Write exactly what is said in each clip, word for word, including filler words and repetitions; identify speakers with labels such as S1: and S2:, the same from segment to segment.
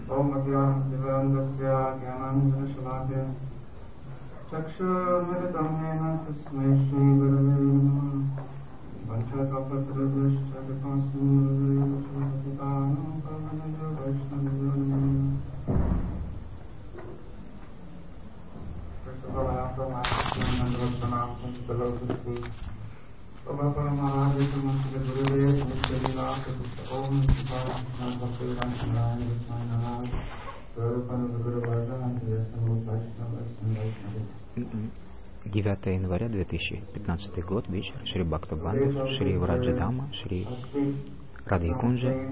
S1: девятое января две тысячи пятнадцатый год, вечер, Шри Бхактабандху, Шри Враджадама, Шри Радхикунджа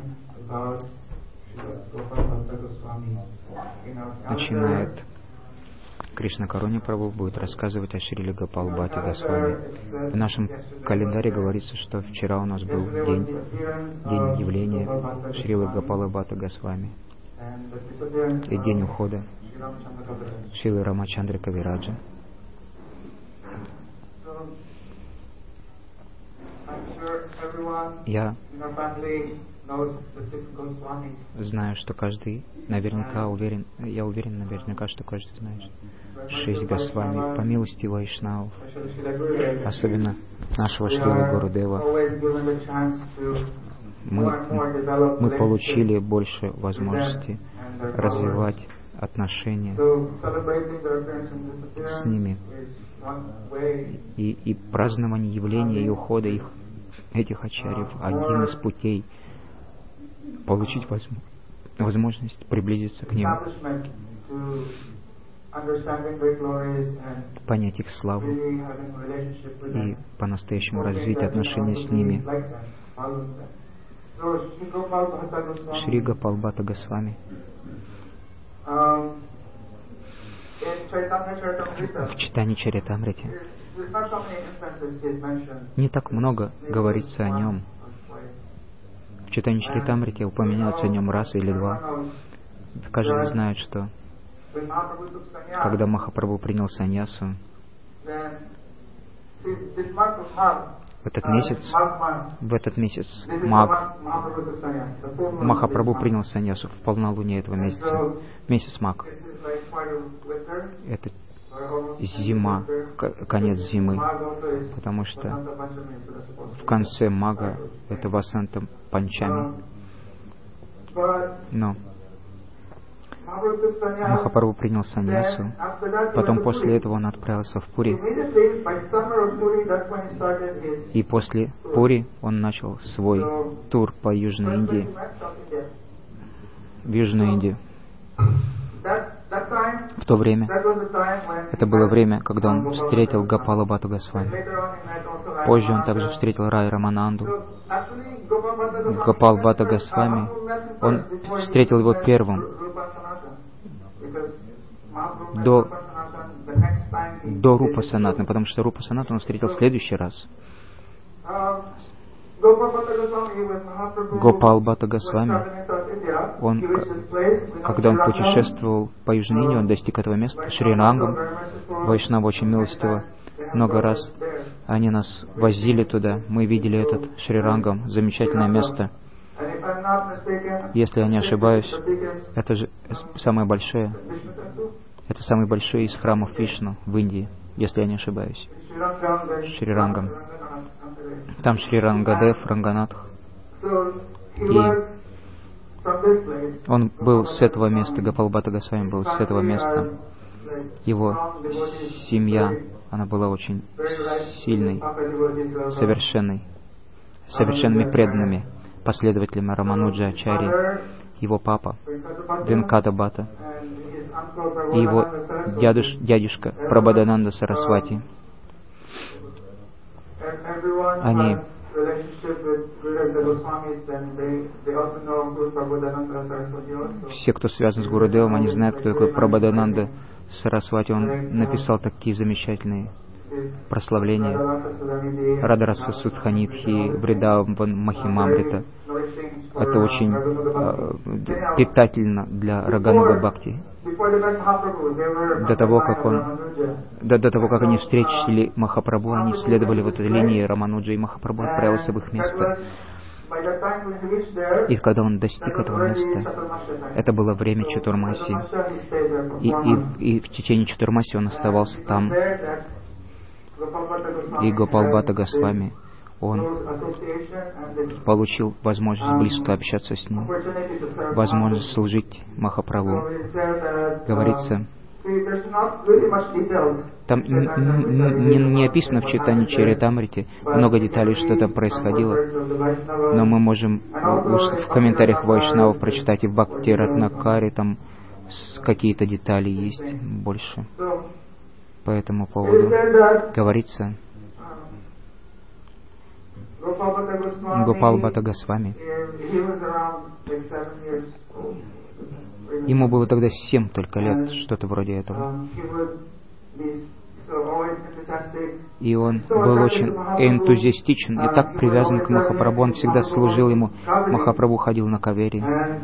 S1: начинает Кришна Каруни Прабху будет рассказывать о Шриле Гопал Бхатти Госвами. В нашем календаре говорится, что вчера у нас был день, день явления Шрилы Гопала Бхатти Госвами и день ухода Шрилы Рамачандры Кавираджа. Я знаю, что каждый наверняка уверен, я уверен наверняка, что каждый знает шесть Госвами по милости Вайшнавов, особенно нашего Шрила Гурудева. Мы, мы получили больше возможности развивать отношения с ними. И, и празднование явления и ухода их, этих ачарьев, один из путей получить возможность приблизиться к ним, понять их славу и по-настоящему развить отношения с ними. Шри Гопал Бхатта Госвами в Чайтанья Чаритамрите не так много говорится о нем. В Чайтанья Чаритамрите упоминается о нем раз или два. Каждый знает, что когда Махапрабху принял саньясу, в этот месяц, в этот месяц Маг, Махапрабху принял саньясу в полнолуние этого месяца, месяц Маг. Это зима, конец зимы, потому что в конце Мага это Васанта Панчами. Но Махапрабху принял саньясу, потом после этого он отправился в Пури. И после Пури он начал свой тур по Южной Индии, в Южную Индию. В то время, это было время, когда он встретил Гопала Бхатту Госвами. Позже он также встретил Рай Рамананду. Гопал Бхатта Госвами, он встретил его первым, до, до Рупа Санатана, потому что Рупа Санатана он встретил в следующий раз. Гопал Бхатта Госвами, он, когда он путешествовал по Южной Индии, он достиг этого места, Шри-Рангам. Вайшнава очень милостиво. Много раз они нас возили туда, мы видели этот Шри-Рангам, замечательное место. Если я не ошибаюсь, это же самое большое, это самый большой из храмов Вишну в Индии, если я не ошибаюсь. Шри-Рангам. Там Шри Рангадев, Ранганатх. И он был с этого места, Гопал Бхатта Госвами был с этого места. Его семья, она была очень сильной, совершенной, совершенными преданными последователями Рамануджа Ачарьи. Его папа Венката Бхатта и его дядуш, дядюшка Прабодананда Сарасвати. Они все, кто связан с Гурудевом, они знают, кто такой Прабодананда Сарасвати. Он написал такие замечательные прославления Радараса Судханитхи, Вриндаван Махимамрита. Это очень э, питательно для Рагануга Бхакти. До того, как он, до, до того, как они встретили Махапрабху, они следовали в этой линии Рамануджа, и Махапрабху отправился в их место. И когда он достиг этого места, это было время Чатурмаси. И, и, и в течение Чатурмаси он оставался там. И Гопалбхата Госвами, он получил возможность близко общаться с ним, возможность служить Махапрабху. Говорится, там не, не, не описано в читании Чаритамрити много деталей, что там происходило, но мы можем в комментариях Вайшнава прочитать, и в Бхакти Ратнакаре там какие-то детали есть больше. По этому поводу говорится, Гопалбхата Госвами, ему было тогда семь только лет, что-то вроде этого. И он был очень энтузиастичен и так привязан к Махапрабху, он всегда служил ему. Махапрабху ходил на кавери.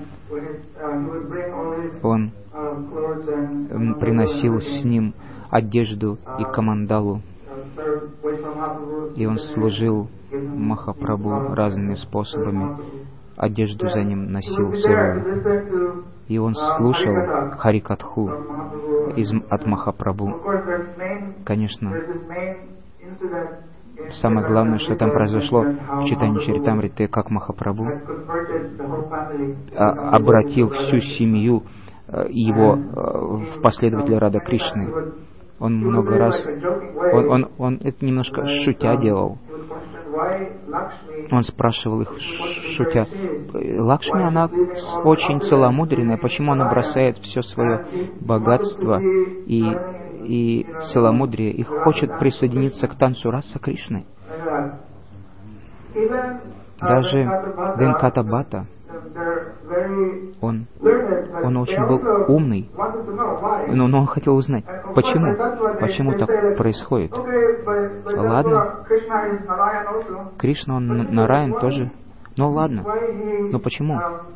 S1: Он приносил с ним одежду и камандалу. И он служил Махапрабху разными способами. Одежду за ним носил сырую. И он слушал Харикатху из, от Махапрабху. Конечно, самое главное, что там произошло в читании Чаритамриты, как Махапрабху обратил всю семью его в последователя Рада Кришны. Он много раз, он, он, он это немножко шутя делал. Он спрашивал их, шутя, Лакшми, она очень целомудренная, почему она бросает все свое богатство и, и целомудрие и хочет присоединиться к танцу Раса Кришны? Даже Венкатабхата, он, он очень был умный, но, но он хотел узнать, почему, почему так происходит. Ладно, Кришна, он Нараян тоже, ну ладно, но почему?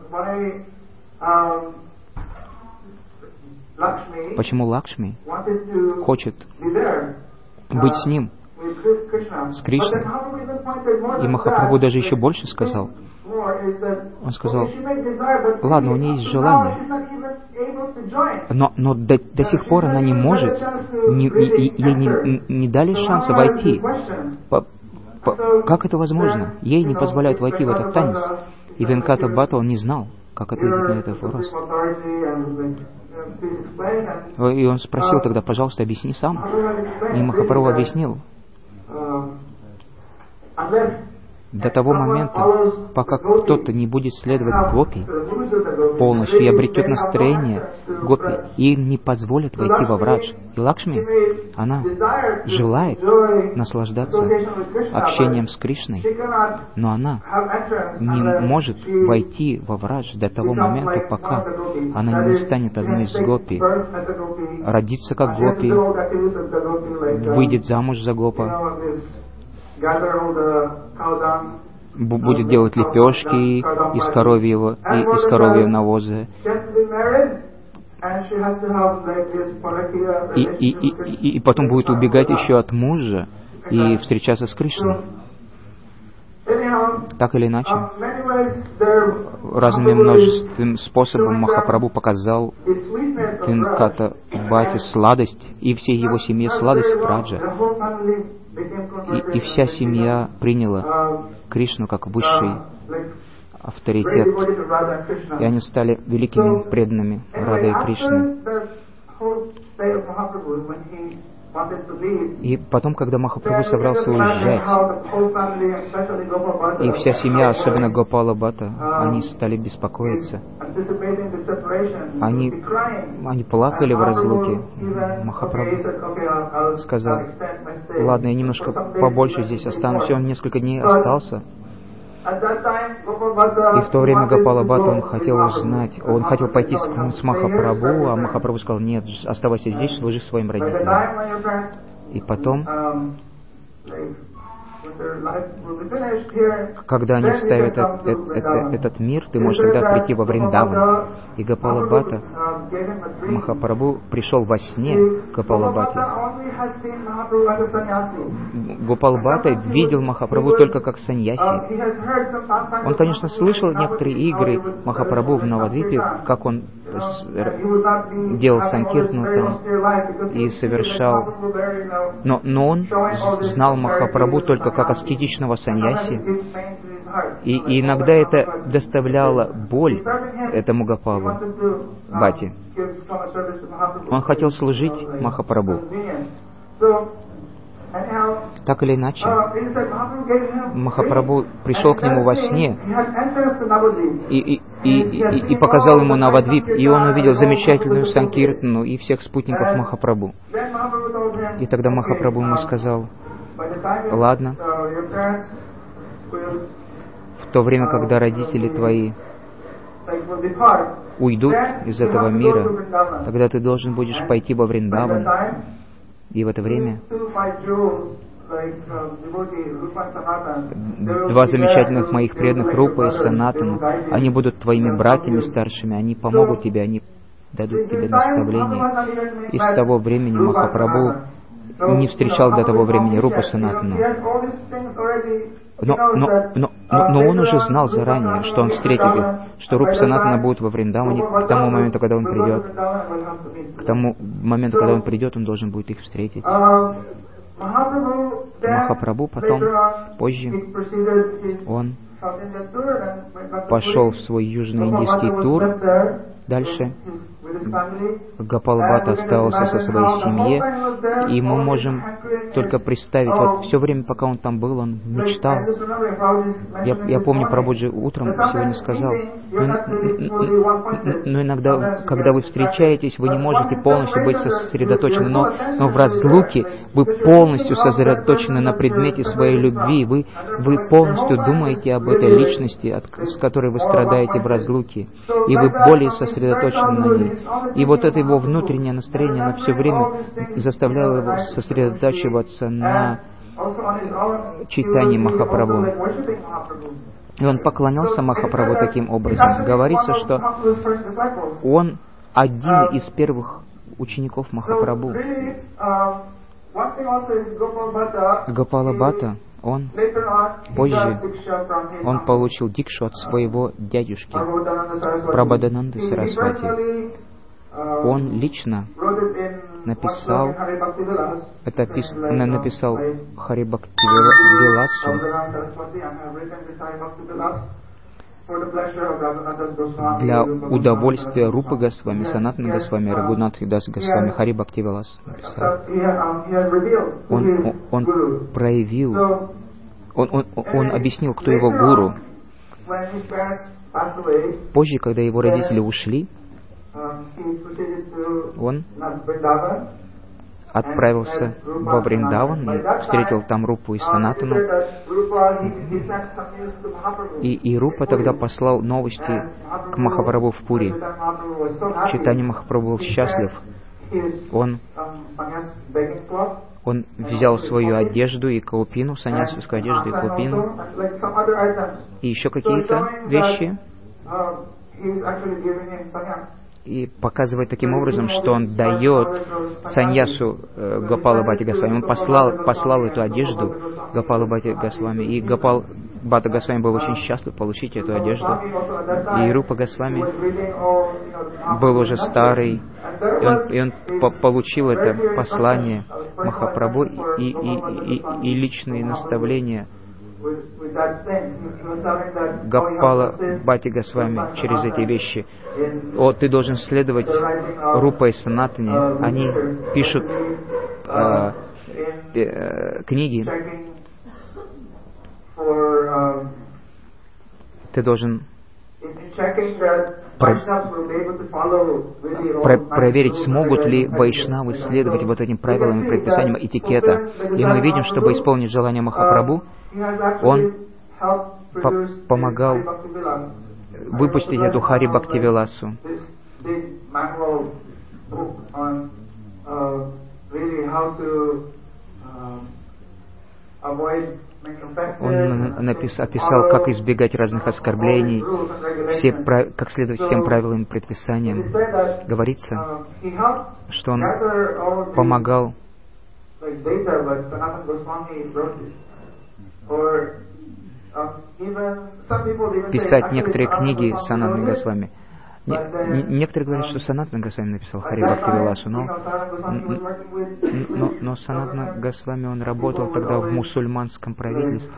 S1: Почему Лакшми хочет быть с ним, с Кришной? И Махапрабху даже еще больше сказал. Он сказал, ладно, у нее есть желание, но, но до, до сих пор она не может, не, не, ей не, не дали шанса войти. По, по, как это возможно? Ей не позволяют войти в этот танец. И Венкатабхата, он не знал, как ответить на этот вопрос. И он спросил тогда, пожалуйста, объясни сам. И Махапрабху объяснил. До того момента, пока кто-то не будет следовать гопи полностью и обретет настроение гопи, и им не позволят войти во врадж. И Лакшми, она желает наслаждаться общением с Кришной, но она не может войти во врадж до того момента, пока она не станет одной из гопи, родится как гопи, выйдет замуж за гопа, будет делать лепешки из коровьего, и, из коровьего навоза. И, и, и, и, и потом будет убегать еще от мужа и встречаться с Кришной. Так или иначе, разными множественными способами Махапрабху показал Венкатабхате сладость, и всей его семье сладость Раджа. И, и вся семья приняла Кришну как высший авторитет. И они стали великими преданными Рады и Кришны. И потом, когда Махапрабху собрался уезжать, и вся семья, особенно Гопала Бхатта, они стали беспокоиться. Они, они плакали в разлуке. Махапрабху сказал, ладно, я немножко побольше здесь останусь. И он несколько дней остался. И в то время Гопала Бхатта, он хотел узнать, он хотел пойти с, с Махапрабху, а Махапрабху сказал, нет, оставайся здесь, служи своим родителям. И потом, когда они ставят этот, этот, этот мир, ты можешь тогда прийти во Вриндаван. И Гопала Бхатта, Махапрабху пришел во сне к Гопалабхате. Гопалбхата видел Махапрабху только как саньяси. Он, конечно, слышал некоторые игры Махапрабху в Навадвипе, как он делал санкиртну там и совершал. Но, но он знал Махапрабху только как аскетичного саньяси. И, и иногда это доставляло боль этому Гопалу Бхате. Он хотел служить Махапрабху. Так или иначе, Махапрабху пришел к нему во сне и, и, и, и, и показал ему Навадвип, и он увидел замечательную санкиртну и всех спутников Махапрабху. И тогда Махапрабху ему сказал: ладно, в то время, когда родители твои уйдут из этого мира, тогда ты должен будешь пойти во Вриндаван. И в это время два замечательных моих преданных, Рупа и Санатана, они будут твоими братьями старшими, они помогут тебе, они дадут тебе наставление. И с того времени Махапрабху не встречал до того времени Рупу Санатану. Но, но, но, но, но он уже знал заранее, что он встретит их, что Рупа Санатана будет во Вриндаване к тому моменту, когда он придет. К тому моменту, когда он придет, он должен будет их встретить. Махапрабху потом, позже, он пошел в свой южный индийский тур. Дальше Гопалбхата остался со своей семьей, и мы можем только представить, вот все время, пока он там был, он мечтал. Я, я помню, Прабхуджи утром сегодня сказал, но, но иногда, когда вы встречаетесь, вы не можете полностью быть сосредоточены, но, но в разлуке вы полностью сосредоточены на предмете своей любви, вы, вы полностью думаете об этой личности, от, с которой вы страдаете в разлуке, и вы более сосредоточены на ней. И вот это его внутреннее настроение, оно все время заставляло его сосредотачиваться на читании Махапрабху. И он поклонялся Махапрабху таким образом. Говорится, что он один из первых учеников Махапрабху. Гопалабхата, он позже он получил дикшу от своего дядюшки Прабодананды Сарасвати. Он лично написал, это опис, написал Хари Бхакти Виласу для удовольствия Рупы Госвами, Санатана Госвами, Рагунатхи Дас Госвами. Хари Бхакти Вилас написал. Он, он, он проявил, он, он, он объяснил, кто его гуру. Позже, когда его родители ушли, он отправился во Вриндаван и встретил там Рупу и Санатану. И, и Рупа тогда послал новости к Махапрабху в Пури. Чайтанья Махапрабху был счастлив. Он, он взял свою одежду и каупину, саньясовскую одежду и каупину, и еще какие-то вещи, и показывает таким образом, что он дает саньясу э, Гопала Бхати Госвами. Он послал, послал эту одежду Гопала Бхати Госвами, и Гопал Бхата Госвами был очень счастлив получить эту одежду. И Рупа Госвами был уже старый, и он, и он по получил это послание Махапрабху и, и, и, и личные наставления Гопала Бхати Госвами через эти вещи. О, ты должен следовать Рупа и Санатане. Они пишут э, э, книги. Ты должен про, про, проверить, смогут ли вайшнавы следовать вот этим правилам и предписаниям этикета. И мы видим, чтобы исполнить желание Махапрабху, он по помогал выпустить эту Хари Бхакти Виласу. Он напис, описал, как избегать разных оскорблений, все, как следовать всем правилам и предписаниям. Говорится, что он помогал писать некоторые книги Санатана Госвами. Не, некоторые говорят, что Санатана Госвами написал Хари Бхакти Виласу, но, но, но Санатана Госвами, он работал тогда в мусульманском правительстве,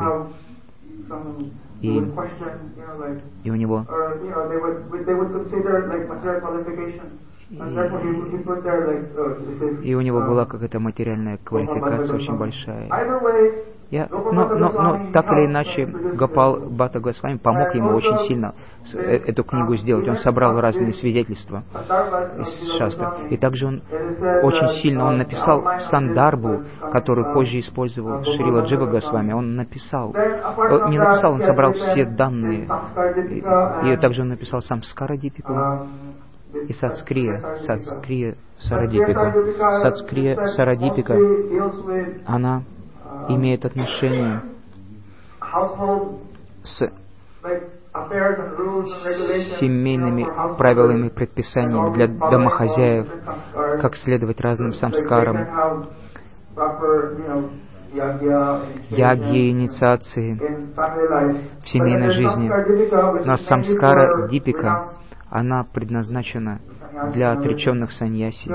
S1: и, и у него и, и у него была какая-то материальная квалификация очень большая. Я, но, но, но так или иначе, Гопал Бхатта Госвами помог ему очень сильно эту книгу сделать. Он собрал разные свидетельства из шастр. И также он очень сильно он написал Сандарбу, которую позже использовал Шрила Джива Госвами. Он написал, не написал, он собрал все данные. И, и также он написал Самскара Дипику и Сатскрия, Сатскрия Сарадипика. Сатскрия Сарадипика, она имеет отношение с семейными правилами и предписаниями для домохозяев, как следовать разным самскарам, ягьи, инициации в семейной жизни. Но самскара Дипика, она предназначена для отреченных саньяси.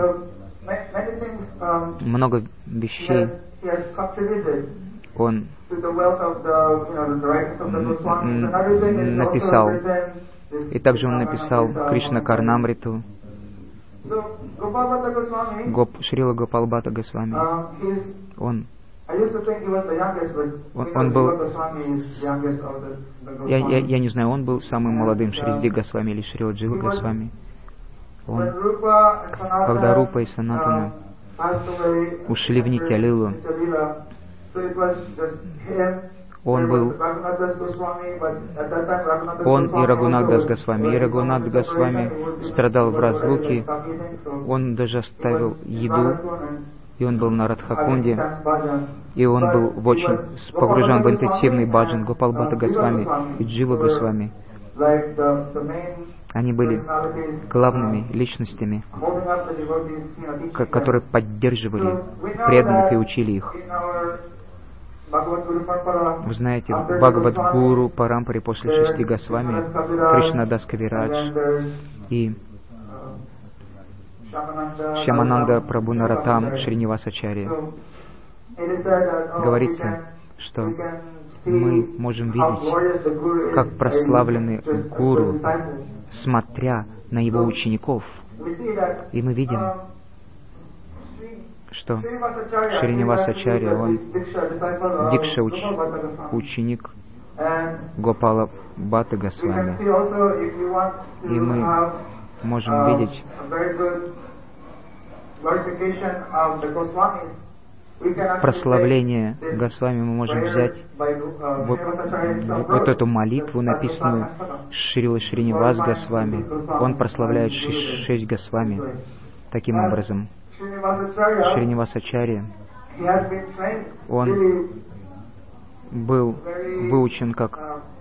S1: Много вещей он написал. И также он написал Кришна Карнамриту, Гоп, Шрила Гопал Бхатта Госвами. Он, он, он был, я, я, я не знаю, он был самым молодым Шридди Госвами или Шрила Джива Госвами. Он, когда Рупа и Санатана ушли в Нитья-лилу, он был, он и Рагунат Дас Госвами. И Рагунат Госвами страдал в разлуке, он даже оставил еду, и он был на Радхакунде, и он был в очень погружен в интенсивный баджан. Гопал Бхатта Госвами и Джива Госвами, они были главными личностями, которые поддерживали преданных и учили их. Вы знаете, в Бхагавад-гуру Парампаре после шести Госвами, Кришнадас Кавирадж и Шьямананда Прабху Наратам Шринивасачарья, говорится, что мы можем видеть, как прославленный гуру, смотря на его учеников, и мы видим, что Шринивасачарья, он Дикша уч, ученик Гопала Бхатта Госвами. И мы можем видеть прославление Госвами. Мы можем взять вот, вот эту молитву, написанную Шрила Шринивас Госвами. Он прославляет шесть, шесть Госвами. Таким образом, Шринивасачарья, он был выучен как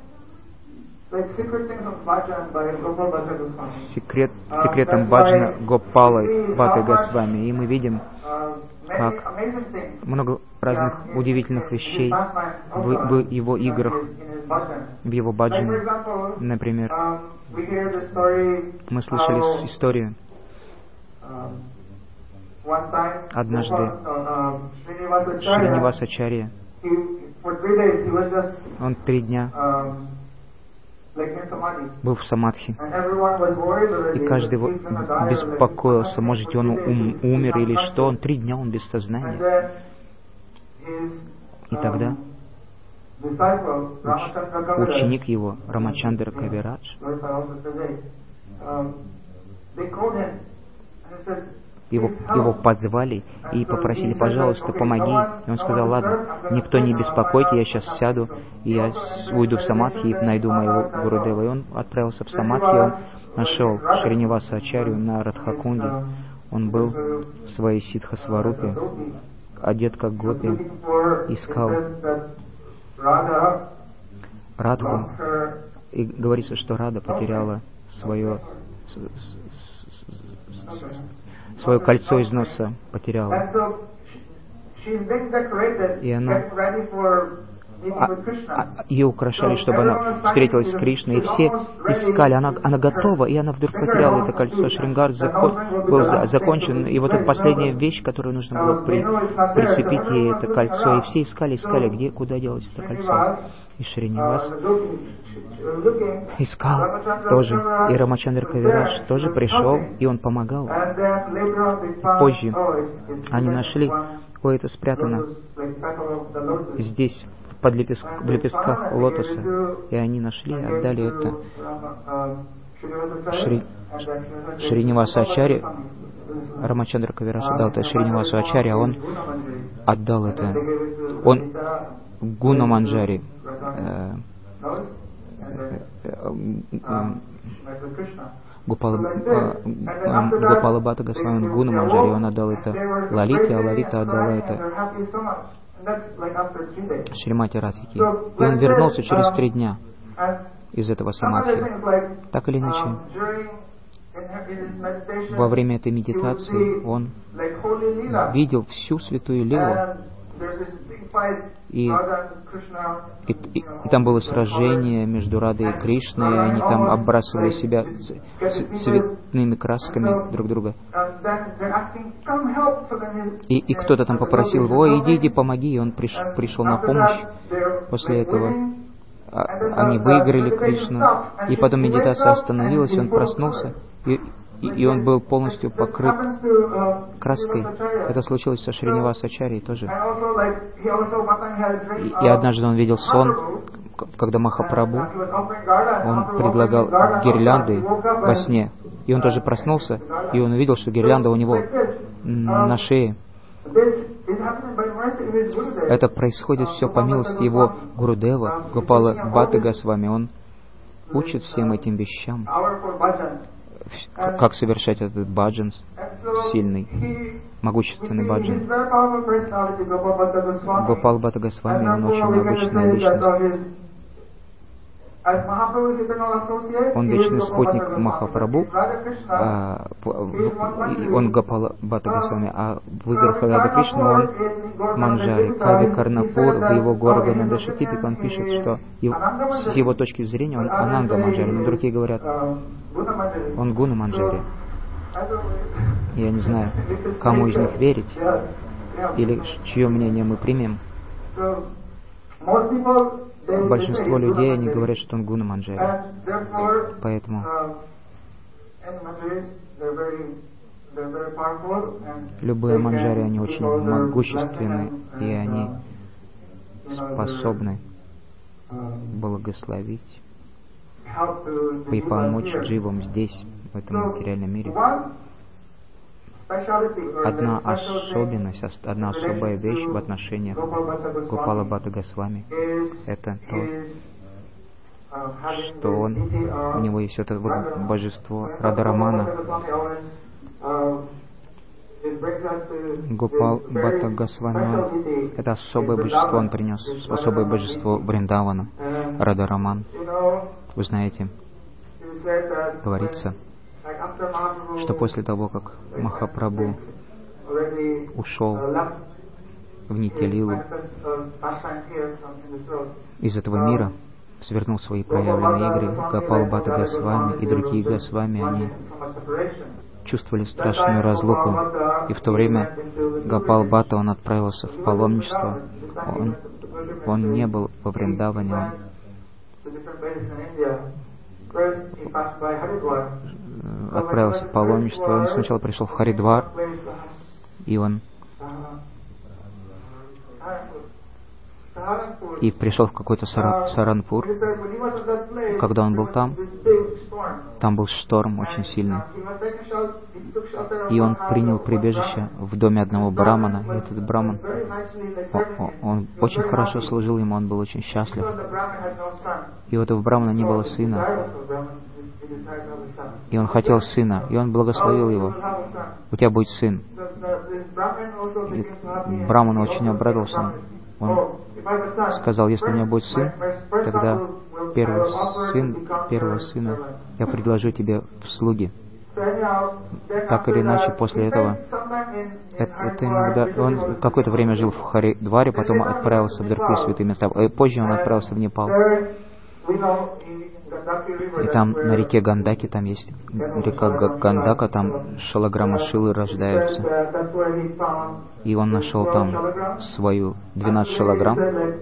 S1: секрет, секретом баджана Гопалы Бхатты Госвами. И мы видим, как много разных удивительных вещей в, в его играх, в его баджане. Например, мы слышали историю. Однажды Шринивасачарья, он три дня был в самадхи, и каждый беспокоился, может, он ум, умер или что. Он три дня он без сознания. И тогда уч, ученик его, Рамачандра Кавирадж, Его, его позвали и попросили, пожалуйста, помоги. И он сказал, ладно, никто не беспокойте, я сейчас сяду, и я уйду в самадхи и найду моего Гурудева. И он отправился в самадхи, он нашел Шринивасачарью на Радхакунде. Он был в своей ситха-сварупе, одет как гопи, искал Радху, и говорится, что Рада потеряла свое, свое кольцо из носа, потеряла. И она, а, а, ее украшали, чтобы она встретилась с Кришной, и все искали, она, она готова, и она вдруг потеряла это кольцо. Шрингар закон, был за, закончен, и вот эта последняя вещь, которую нужно было при, прицепить ей, это кольцо, и все искали, искали, где, куда делать это кольцо. И Шринивас искал тоже, и Рамачандра Кавираж тоже пришел, и он помогал. И позже они нашли, ой, это спрятано здесь, под лепест... в лепестках лотоса, и они нашли, отдали это Шри... Шриниваса Ачарье. Рамачандра Кавираж отдал это Шринивасу Ачарье, а он отдал это, он Гуна Манджари, э, э, э, Гопала Бхатта Госвами Гуна Манджари, он отдал это Лалите, а Лалита отдала это Шримати Радхике. И он вернулся через три дня из этого самадхи. Так или иначе, во время этой медитации он видел всю святую лилу, и, и, и, и там было сражение между Радой и Кришной, и они там оббрасывали себя цветными красками друг друга. И, и кто-то там попросил его: «Ой, иди, иди, помоги», и он приш, пришел на помощь. После этого они выиграли Кришну, и потом медитация остановилась, и он проснулся, и, и, и он был полностью покрыт краской. Это случилось со Шриниваса Ачарьей тоже. И, и однажды он видел сон, когда Махапрабху, он предлагал гирлянды во сне, и он тоже проснулся, и он увидел, что гирлянда у него на шее. Это происходит все по милости его Гурудева, Гопала Бхатта Госвами. Он учит всем этим вещам, как совершать этот баджан, сильный, могущественный баджан. Гопал Бхатта Госвами, он очень необычная личность. Он вечный спутник Махапрабху, а, он Гопала Бхатта Госвами, а в играх Рады Кришны он Манджари. Кави Карнапур, в его городе Надашатипик, он пишет, что его, с его точки зрения он Ананда Манджари, но другие говорят, он Гуна Манджари. Я не знаю, кому из них верить, или чье мнение мы примем. Большинство людей, они говорят, что он Гуна Манджари. Поэтому любые манджари, они очень могущественны, и они способны благословить и помочь дживам здесь, в этом материальном мире. Одна особенность, одна особая вещь в отношениях Гопала Бхатта Госвами — это то, что он, у него есть это вот божество Радарамана. Гопал Бхатта Госвами — это особое божество он принес, особое божество Вриндавана, Радараман. Вы знаете, говорится, что после того, как Махапрабху ушел в Нитья-лилу из этого мира, свернул свои проявленные игры, Гопал Бхатта Госвами и другие Госвами, они чувствовали страшную разлуку. И в то время Гопал Бхатта, он отправился в паломничество. Он, он не был во Вриндаване, он отправился в паломничество. Он сначала пришел в Харидвар, и он и пришел в какой-то Сара, Саранпур. Когда он был там, там был шторм очень сильный. И он принял прибежище в доме одного брамана. И этот браман, он, он очень хорошо служил ему, он был очень счастлив. И у этого брамана не было сына. И он хотел сына, и он благословил его. У тебя будет сын. И браман очень обрадовался. Он сказал, если у меня будет сын, тогда первый сын, первого сына я предложу тебе в слуги. Так или иначе, после этого, это, это иногда, он какое-то время жил в Харидваре, потом отправился в другие святые места. Позже он отправился в Непал. И там на реке Гандаки, там есть река Гандака, там шалаграмма Шилы рождаются. И он нашел там свою двенадцать шалаграмм.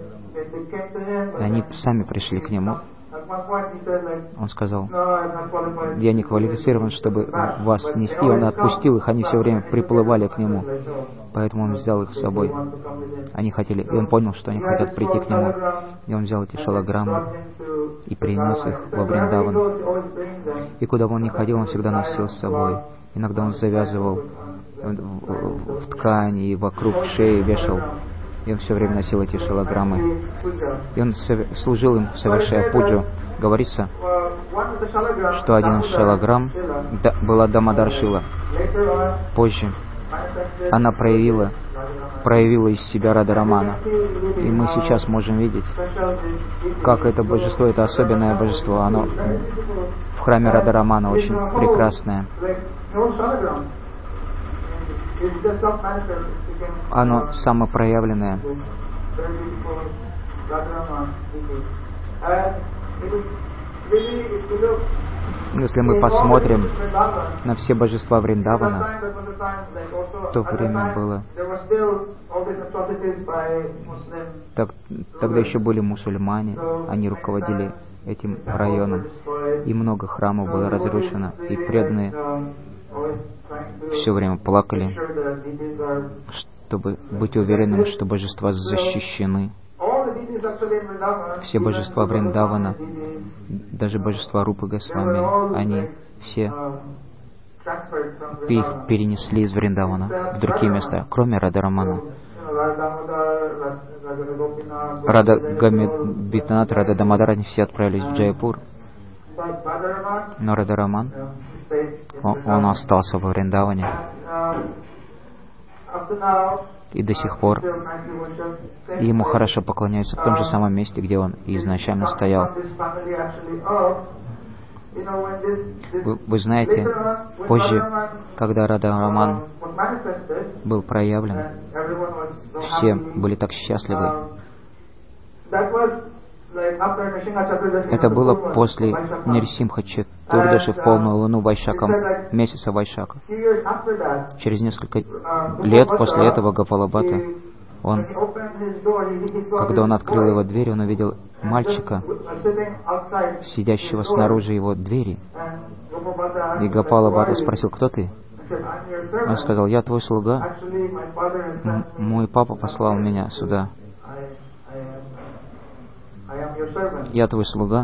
S1: И они сами пришли к нему. Он сказал, я не квалифицирован, чтобы вас нести. Он отпустил их, они все время приплывали к нему. Поэтому он взял их с собой. Они хотели, и он понял, что они хотят прийти к нему. И он взял эти шалаграммы и принес их во Вриндаван. И куда бы он ни ходил, он всегда носил с собой. Иногда он завязывал в, в, в ткань и вокруг шеи вешал. И он все время носил эти шалаграммы. И он служил им, совершая пуджу. Говорится, что один из шалаграмм да, была Дамодар Шила. Позже она проявила, проявила из себя Радха-рамана. И мы сейчас можем видеть, как это божество, это особенное божество. Оно в храме Радха-рамана очень прекрасное. Оно самопроявленное. Если мы посмотрим на все божества Вриндавана, в то время было... Так, тогда еще были мусульмане, они руководили этим районом, и много храмов было разрушено, и преданные все время плакали, чтобы быть уверенными, что божества защищены. Все божества Вриндавана, даже божества Рупы Госвами, они все их перенесли из Вриндавана в другие места, кроме Радха-рамана. Рада Гамбитнат, Рада Дамодар, они все отправились в Джайпур. Но Радха-раман, он, он остался во Вриндаване. И до сих пор и ему хорошо поклоняются в том же самом месте, где он изначально стоял. Вы, вы знаете, позже, когда Радха-раман был проявлен, все были так счастливы. Это было после Нрисимха Четурдаши в полную луну Вайшака, месяца Вайшака. Через несколько лет после этого Гопала-бхатта, он, когда он открыл его дверь, он увидел мальчика, сидящего снаружи его двери. И Гопала-бхатта спросил, кто ты? Он сказал, я твой слуга. М- мой папа послал меня сюда. Я твой слуга.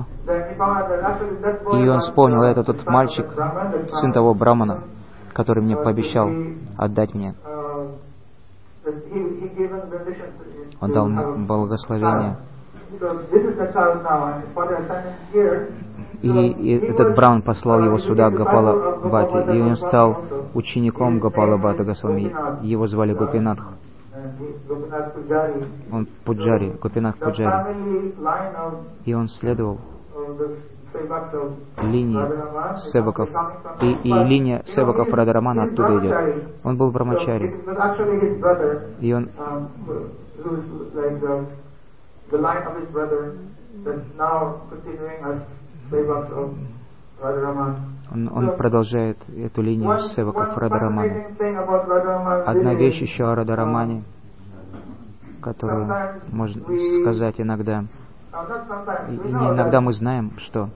S1: И он вспомнил, это тот мальчик, сын того брамана, который мне пообещал отдать мне. Он дал мне благословение. И, и этот браман послал его сюда, Гопала-бхатте, и он стал учеником Гопала-бхатта Госвами. Его звали Гопинатх. Он Пуджари, Гопинатх Пуджари. И он следовал линии севаков. И, и линия севаков Радха-рамана оттуда идет. Он был брамачари. И он... Он, он продолжает эту линию севаков Радха-рамана. Одна вещь еще о Радха-рамане, которую можно сказать иногда. И, и иногда мы знаем, что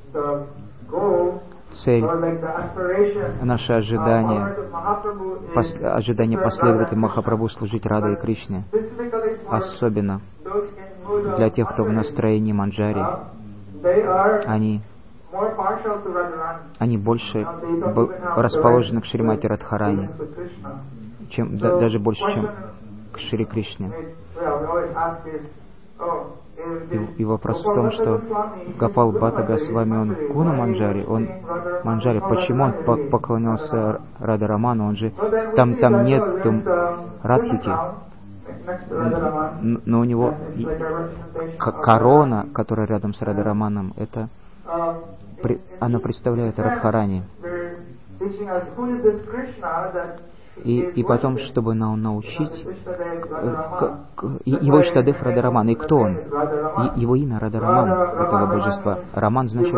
S1: цель, наше ожидание, пос, ожидание последователей Махапрабху служить Радхе и Кришне, особенно для тех, кто в настроении манджари, они, они больше расположены к Шримати Радхарани, чем, да, даже больше, чем к Шри Кришне. И, и вопрос в том, что Гопал-бхатта Госвами, он гуна манджари, он манджари. Почему он поклонялся Радха-раману? Он же там, там нет Радхики. но у него корона, которая рядом с Радхараманом, это она представляет Радхарани. И, и потом, чтобы на, научить, к, к, его Иштадев Радхараман. И кто он? И, его имя Радхараман, этого божества. Раман значит...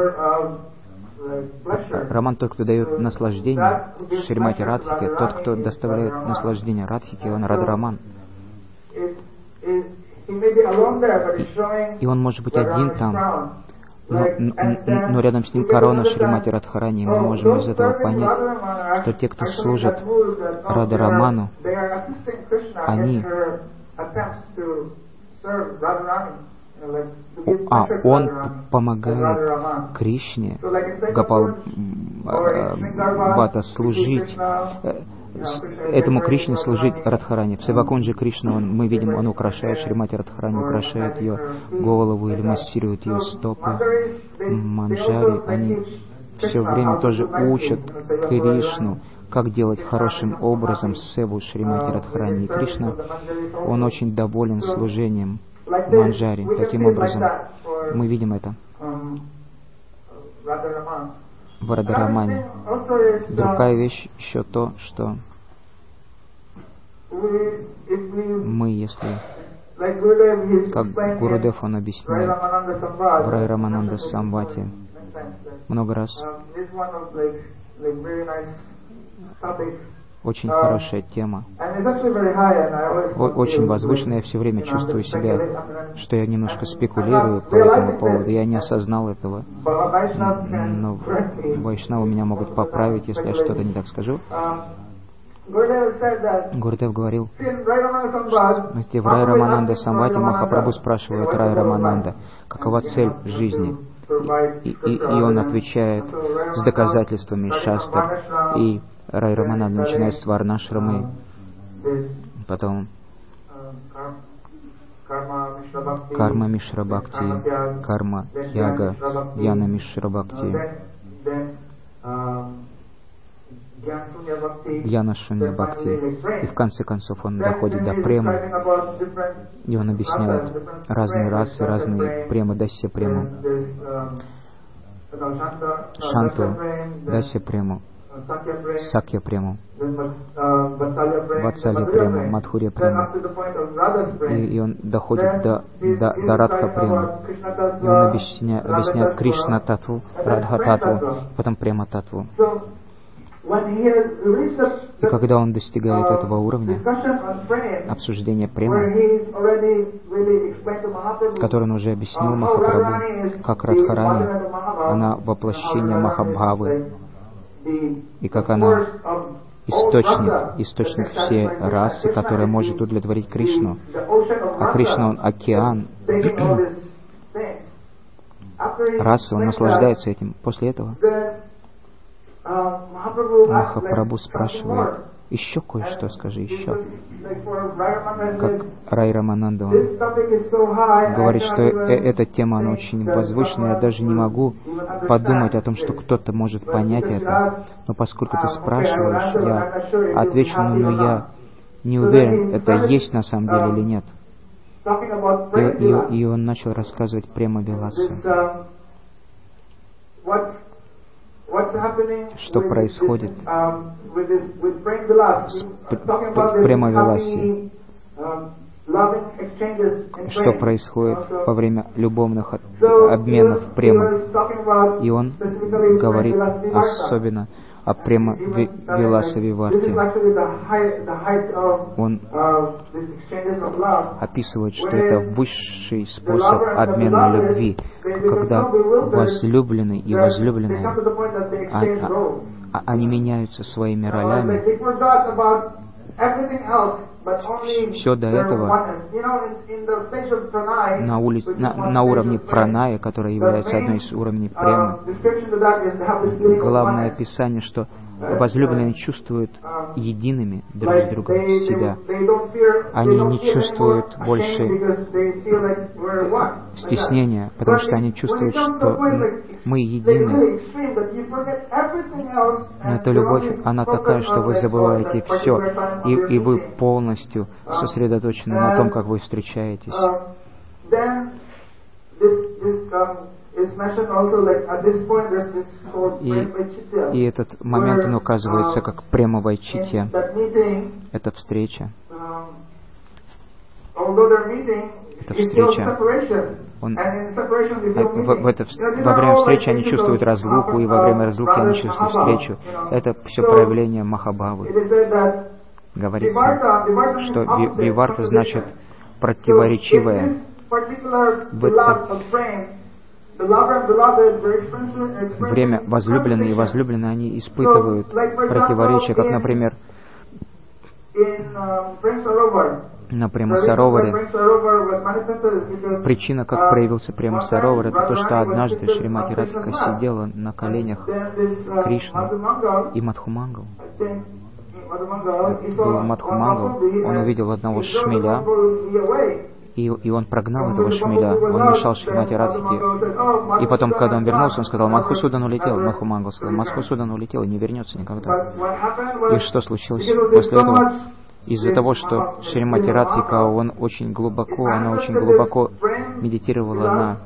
S1: Раман тот, кто дает наслаждение Шримати Радхике, тот, кто доставляет наслаждение Радхике, он Радхараман. И, и он может быть один там, но, но, но рядом с ним корона Шримати Радхарани. Мы можем из этого понять, что те, кто служит Радхараману, они... А он помогает Кришне, Гопал Бхата, служить, этому Кришне служить Радхарани. В Севакунже Кришна, он, мы видим, он украшает Шримати Радхарани, украшает ее голову или массирует ее стопы. Манджари, они все время тоже учат Кришну, как делать хорошим образом севу Шримати Радхарани. И Кришна, он очень доволен служением Манджари. Таким образом, мы видим это в Радхарамане. Другая вещь еще то, что мы, если, как Гурудев он объясняет в Рай Рамананда Самвате, много раз, очень хорошая тема, очень возвышенная. Я все время чувствую себя, что я немножко спекулирую по этому поводу. Я не осознал этого, но вайшнавы меня могут поправить, если я что-то не так скажу. Гурудев говорил, что в Рай Рамананда Самвате Махапрабху спрашивает Рай Рамананда, какова цель жизни? И, и, и он отвечает с доказательствами шастр. И Рай Рамананда начинает с Варнашрамы, потом Карма Мишра Бхакти, Карма Яга, Яна Мишра Бхакти, Яна Шунья Бхакти. И в конце концов он доходит до премы, и он объясняет разные расы, разные премы, дасья прему, Шанту, дасья прему, Сакья прему, Ватсалья прему, Мадхурья прему. И, и он доходит до, до, до Радха прему. И он объясняет, объясняет Кришна татву, Радха татву, потом према татву. И когда он достигает этого уровня обсуждения премы, который он уже объяснил Махапрабху, как Радхарани, она воплощение Махабхавы, и как она источник, источник всей расы, которая может удовлетворить Кришну. А Кришна, он океан расы, он наслаждается этим. После этого Махапрабху спрашивает, еще кое-что скажи, еще. Как Рай Рамананда, он говорит, что эта тема, она очень возвышенная, я даже не могу подумать о том, что кто-то может понять это. Но поскольку ты спрашиваешь, я отвечу, но я не уверен, это есть на самом деле или нет. И, и, и он начал рассказывать Према Виласу. Что происходит с Према Виласи? Что происходит во время любовных обменов премы? И он говорит особенно о Према Виласа Виварте. Он описывает, что это высший способ обмена любви, когда возлюбленный и возлюбленная, а, а, они меняются своими ролями. Все до этого на, улиц, на, на уровне праная, которая является одной из уровней премы. Главное описание, что возлюбленные чувствуют едиными друг с другом себя. Они не чувствуют больше стеснения, потому что они чувствуют, что мы едины. Но эта любовь, она такая, что вы забываете все, и, и вы полностью сосредоточены на том, как вы встречаетесь. И, и этот момент, он указывается как премавайчитья. Это встреча. Это встреча. Он, в, в это, во время встречи они чувствуют разлуку, и во время разлуки они чувствуют встречу. Это все проявление Махабхавы. Говорится, что виварта значит противоречивое. В это время возлюбленные и возлюбленные, они испытывают противоречия, как, например, на Према-Сароваре. Причина, как проявился Према-Саровар, это то, что однажды Шримати Радхика сидела на коленях Кришны и Мадхумангал. Был Мадхумангал, он увидел одного шмеля, И, и он прогнал этого шмеля, он мешал Шримати Радхике. И потом, когда он вернулся, он сказал: Мадхусудан улетел. Мадхумангал сказал: Мадхусудан улетел и не вернется никогда. И что случилось после этого? Из-за того, что Шримати Радхика, он очень глубоко, она очень глубоко медитировала на...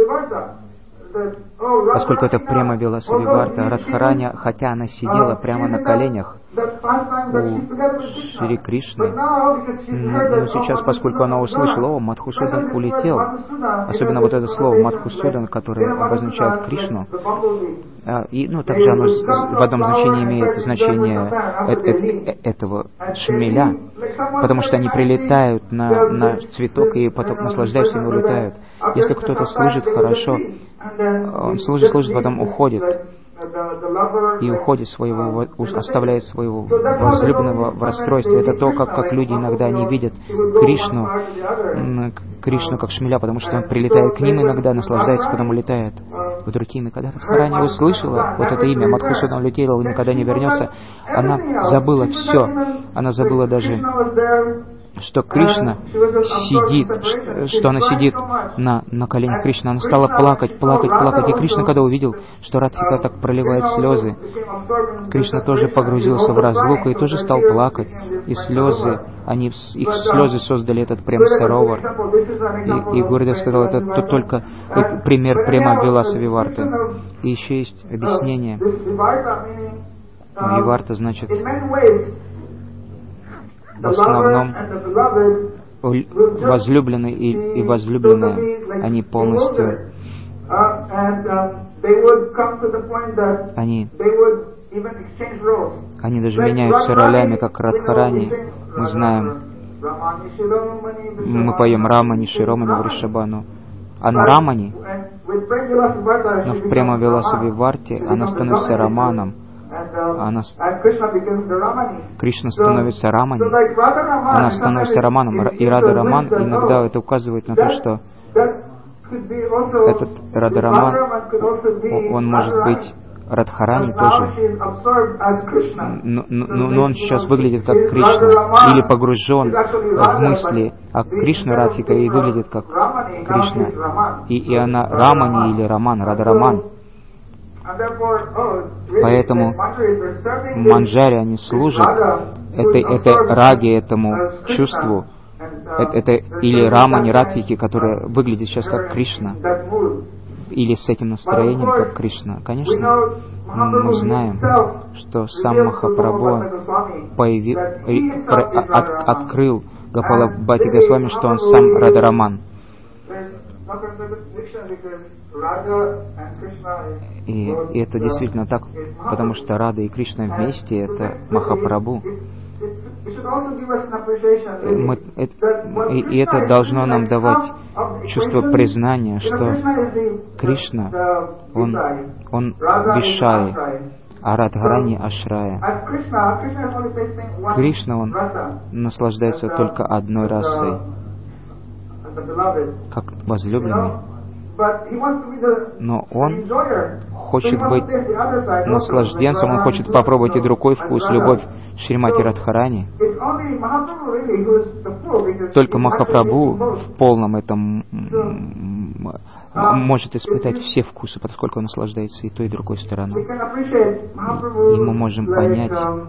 S1: Поскольку это прямо Виласа Виварта, Радхарани, хотя она сидела прямо на коленях у Шри Кришны, но сейчас, поскольку она услышала: о, Мадхусудан улетел, особенно вот это слово Мадхусудан, которое обозначает Кришну, и, ну, также оно в одном значении имеет значение этого шмеля, потому что они прилетают на, на цветок и потом наслаждаются и улетают. Если кто-то служит хорошо, он служит, служит, потом уходит, и уходит своего, оставляет своего возлюбленного в расстройстве. Это то, как, как люди иногда не видят Кришну, Кришну как шмеля, потому что он прилетает к ним иногда, наслаждается, потом улетает в другими. Когда Радхарани услышала вот это имя, Мадхусудан улетел и никогда не вернется, она забыла все. Она забыла даже, что Кришна сидит, что она сидит на, на коленях Кришны. Она стала плакать, плакать, плакать. И Кришна, когда увидел, что Радхика так проливает слезы, Кришна тоже погрузился в разлуку и тоже стал плакать. И слезы, они, их слезы создали этот Прем-Саровар. И, и Гурудев сказал: это тут только это пример Према Виласа Виварты. И еще есть объяснение. Виварта значит... В основном возлюбленные и, и возлюбленные, они полностью, они, они даже меняются ролями, как Радхарани. Мы знаем, мы поем Рамани, Широмани, Вришабану. А на Рамани, но в Према Виласа Виварте она становится Раманом. Она, Кришна становится Рамани, она становится Раманом, и Рада Раман иногда это указывает на то, что этот Рада Раман, он может быть Радхарани тоже, но, но, но он сейчас выглядит как Кришна, или погружен в мысли, а Кришна Радхика и выглядит как Кришна, и, и она Рамани или Раман, Рада Раман. Поэтому манджари, они служат этой, этой раге, этому чувству, это, это или Рамани, Радхики, которая выглядит сейчас как Кришна, или с этим настроением как Кришна. Конечно, мы знаем, что сам Махапрабху появи, от, от, открыл Гопала Бхати Госвами, что он сам Радараман. И, и это действительно так, потому что Рада и Кришна вместе — это Махапрабху. Мы, это, и, и это должно нам давать чувство признания, что Кришна, Он, он Вишай, а Радхарани Ашрая. Кришна, Он наслаждается только одной расой, как возлюбленный. Но Он хочет быть наслажденцем, он хочет попробовать и другой вкус, любовь Шримати Радхарани. Только Махапрабху в полном этом может испытать все вкусы, поскольку он наслаждается и той, и другой стороной. И мы можем понять,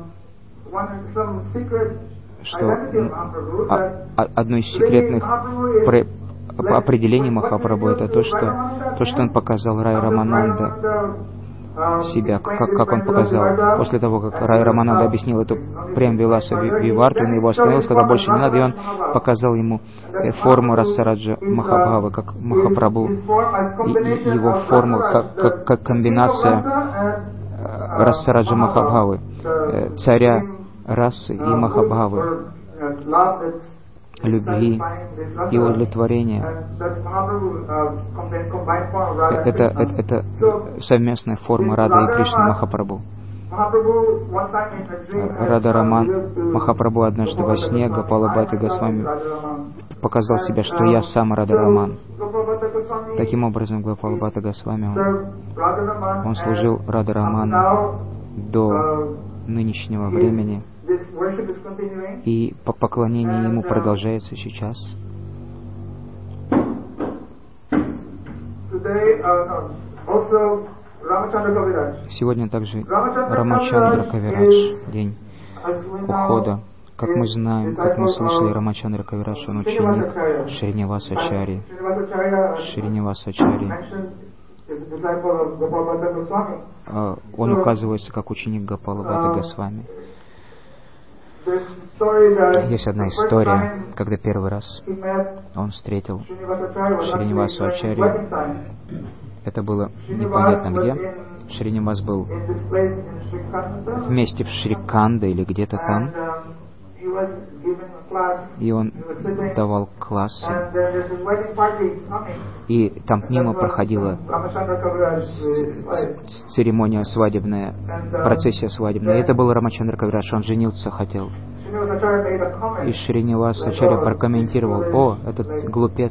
S1: что одно из секретных определений Махапрабху — это то, что, то, что он показал Рай Рамананда себя, как, как он показал. После того, как Рай Рамананда объяснил эту Прем Виласа Виварту, он его остановил, сказал, больше не надо, и он показал ему форму Расараджа Махабхавы, как Махапрабху, и, и его форму, как, как, как комбинация Расараджа Махабхавы, царя расы и Махабхавы, любви и удовлетворения. Это, это, это совместная форма Рады и Кришны Махапрабху. Рада Раман Махапрабху однажды во сне Гопала Бхатта Госвами показал себя, что я сам Рада Раман. Таким образом, Гопала Бхатта Госвами он, он служил Рада Раману до нынешнего времени, и поклонение ему продолжается сейчас. Сегодня также Рамачандра Кавирадж, день ухода. Как мы знаем, как мы слышали, Рамачандра Кавирадж, он ученик Шриниваса Ачарьи. Шриниваса Ачарьи. Он указывается как ученик Гопала Бхатта Госвами. Есть одна история, когда первый раз он встретил Шринивасу Ачарью. Это было непонятно где. Шринивас был вместе в Шриканда или где-то там, и он давал классы, и там мимо проходила церемония свадебная, процессия свадебная. И это был Рамачандра Кавирадж, он жениться хотел. И Шринивас Ачарья прокомментировал: о, этот глупец,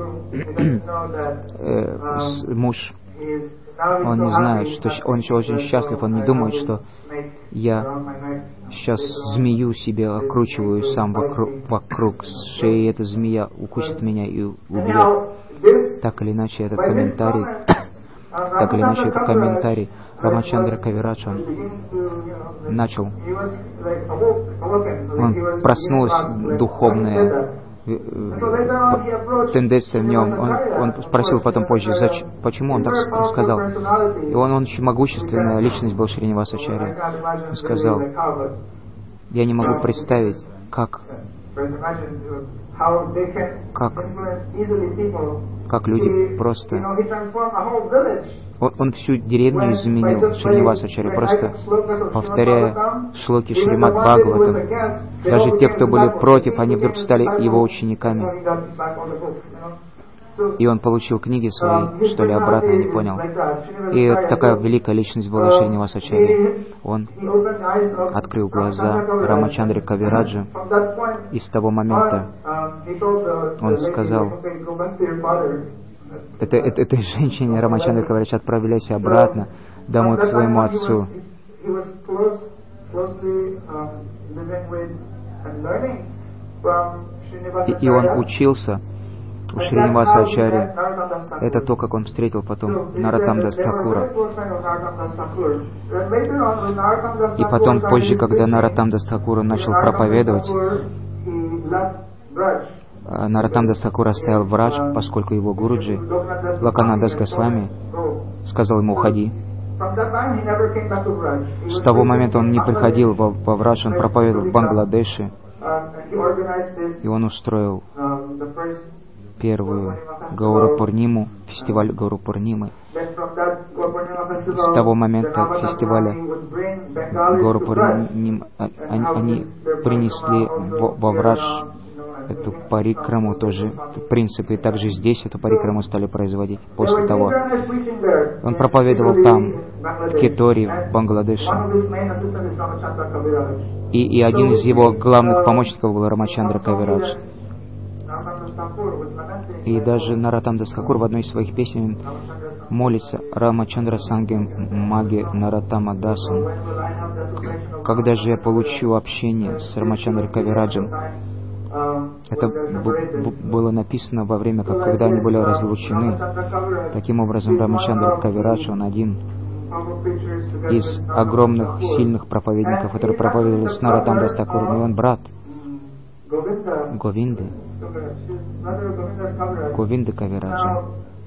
S1: э, муж, он не знает, что он еще очень счастлив, он не думает, что я сейчас змею себе окручиваю сам вокруг, вокруг шеи, эта змея укусит меня и убьет. Так или иначе, этот комментарий, так или иначе, этот комментарий Рамачандра Кавирадж, он начал, он проснулась духовная тенденция в нем. Он, он спросил потом позже, зачем, почему он так сказал. И он, он очень могущественная личность был, Шриниваса Ачарья. Он сказал: я не могу представить, как, как, как люди просто... Он, он всю деревню изменил, Шриниваса Ачарья, просто повторяя шлоки Шримад Бхагаватам. Даже те, кто были против, они вдруг стали его учениками. И он получил книги свои, что ли, обратно, я не понял. И вот такая великая личность была Шриниваса Ачарья. Он открыл глаза Рамачандре Кавираджа, и с того момента он сказал Это, это, этой женщине Рамачандра Кавирадж: отправляйся обратно домой к своему отцу. И, и он учился у Шриниваса Ачарьи. Это то, как он встретил потом Нароттамдас Тхакура. И потом, позже, когда Нароттамдас Тхакур начал проповедовать, Нароттамдас Тхакур оставил Врадж, поскольку его гуруджи Локанандас Госвами сказал ему: уходи. С того момента он не приходил во, во Врадж, он проповедовал в Бангладеше, и он устроил первую Гауру Пурниму, фестиваль Гауру Пурнимы. С того момента фестиваля Гауру Пурнимы они, они принесли во, во Врадж эту парикраму, тоже принципы, и также здесь эту парикраму стали производить после того. Он проповедовал там, в Кеторе, в Бангладеше. И, и один из его главных помощников был Рамачандра Кавирадж. И даже Нароттам Дас Такур в одной из своих песен молится Рамачандра Санге Маге Нароттама Дасу. Когда же я получу общение с Рамачандрой Кавираджем? Это было написано во время, как, когда они были разлучены. Таким образом, Рамачандра Кавирадж, он один из огромных, сильных проповедников, которые проповедовали с Нароттам Дас Такуром, и он брат Говинды, Говинды Кавираджа.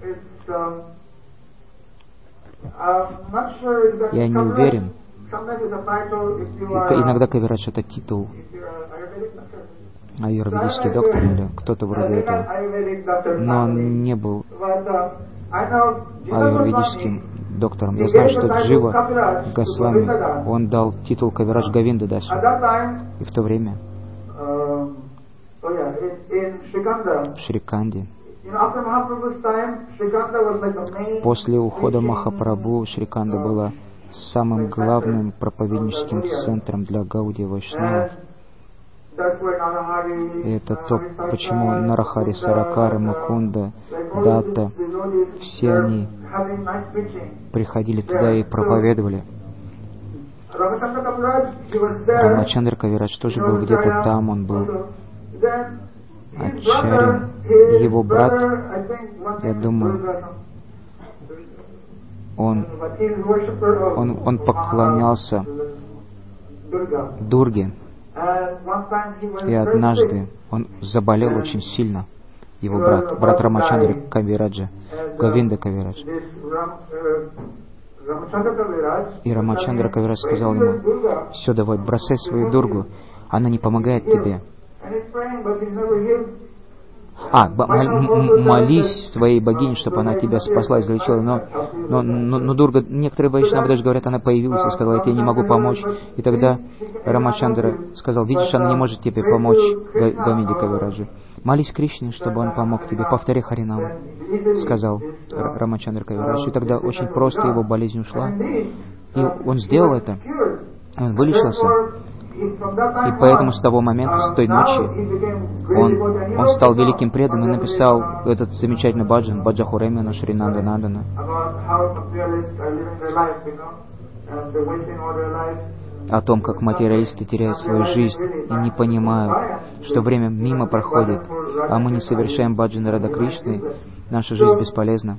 S1: Я не уверен. Иногда Кавирадж — это титул, аюрведический доктор или кто-то вроде этого, но он не был аюрведическим доктором. Я знаю, что Джива Госвами, он дал титул Кавирадж Говинда Дасу. И в то время в Шриканде, после ухода Махапрабху, Шриканда была самым главным проповедническим центром для Гаудия Вайшнавов. И это то, почему Нарахари, Саракара, Мукунда, Датта, все они приходили туда и проповедовали. Рамачандра Кавирадж тоже был где-то там, он был Ачарья. Его брат, я думаю, он, он, он поклонялся Дурге. И однажды он заболел очень сильно, его брат, брат Рамачандры Кавираджа, Говинда Кавирадж. И Рамачандра Кавирадж сказал ему: все, давай, бросай свою Дургу, она не помогает тебе. А, молись своей богине, чтобы она тебя спасла, излечила. Но, но, но, но Дурга, некоторые вайшнавы даже говорят, она появилась и сказала: я тебе не могу помочь. И тогда Рамачандра сказал: видишь, она не может тебе помочь, Говинде Кавираджу. Молись Кришне, чтобы он помог тебе. Повтори Харинаму, сказал Рамачандра Кавирадж. И тогда очень просто его болезнь ушла. И он сделал это. Он вылечился. И поэтому с того момента, с той ночи, он, он стал великим преданным и написал этот замечательный баджан, Баджахуремина Шринанда Нандана, о том, как материалисты теряют свою жизнь и не понимают, что время мимо проходит, а мы не совершаем баджаны Рада Кришны, наша жизнь бесполезна.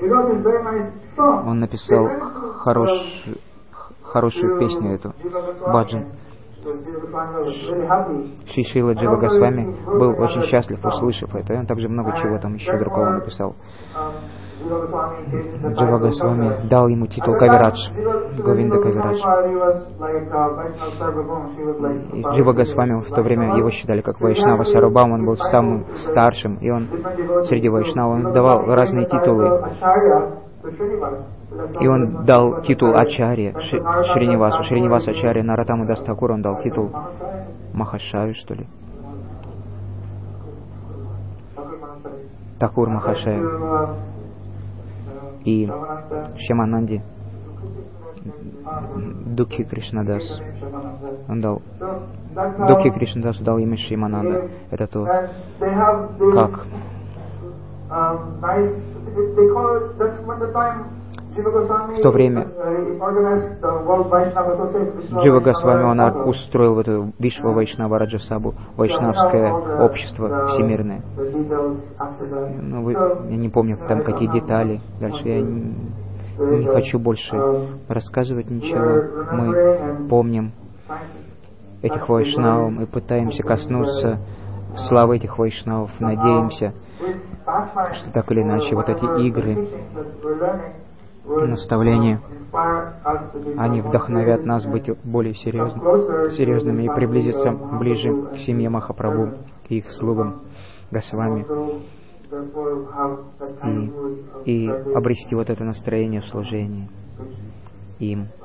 S1: Он написал хорош, хорошую песню эту, баджан. Шри Шрила Джива Госвами был очень счастлив, услышав это. И он также много чего там еще другого написал. Джива Госвами дал ему титул Кавирадж, Говинда Кавирадж. И Джива Госвами в то время его считали как Вайшнава Сарвабхаум, он был самым старшим, и он среди Вайшнавов, он давал разные титулы. И он дал титул Ачарья Шринивасу, Шриниваса Ачарья, Нароттаму Дас Такуру он дал титул Махашави, что ли? Такур Махашави. И Шьямананди Дукхи Кришнадас. Он дал Дукхи Кришнадас дал имя Шьямананда. Это то, как в то время Джива Госвами, он устроил вот это Вишва Вайшнава Раджасабу, вайшнавское общество всемирное. Ну, вы, я не помню там какие детали. Дальше я не, не хочу больше рассказывать ничего. Мы помним этих вайшнавов, мы пытаемся коснуться славы этих вайшнавов, надеемся, что так или иначе вот эти игры, наставления, они вдохновят нас быть более серьезны, серьезными и приблизиться ближе к семье Махапрабху, к их слугам Госвами, и, и обрести вот это настроение в служении им.